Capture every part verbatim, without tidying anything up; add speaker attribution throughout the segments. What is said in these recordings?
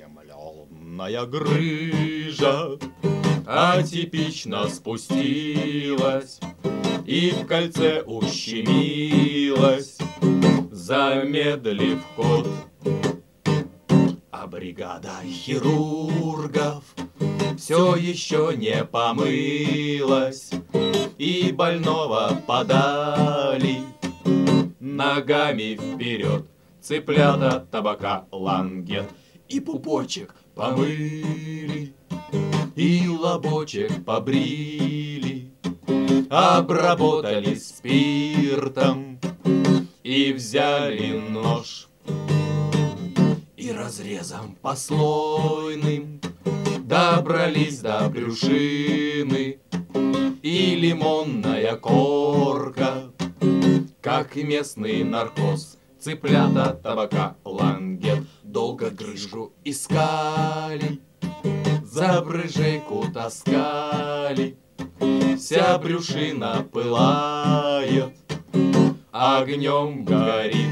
Speaker 1: Окаймленная грыжа атипично спустилась и в кольце ущемилась, замедлив ход. А бригада хирургов все еще не помылась, и больного подали ногами вперед цыплята табака лангет. И пупочек помыли, и лобочек побрили, обработали спиртом и взяли нож. И разрезом послойным добрались до брюшины, и лимонная корка, как местный наркоз. Цыплята табака лангет долго грыжку искали, за брыжейку таскали. Вся брюшина пылает, огнем горит.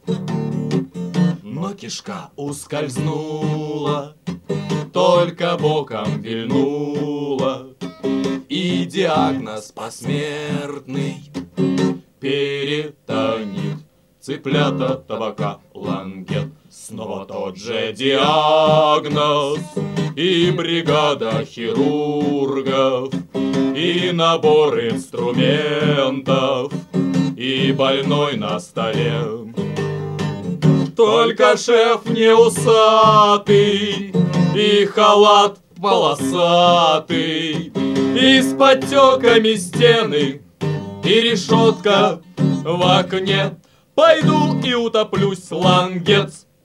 Speaker 1: Но кишка ускользнула, только боком вильнула, и диагноз посмертный перитонит. Цыплята табака лангет, снова тот же диагноз, и бригада хирургов, и набор инструментов, и больной на столе. Только шеф не усатый, и халат полосатый, и с подтеками стены, и решетка в окне. Пойду и утоплюсь, лангец.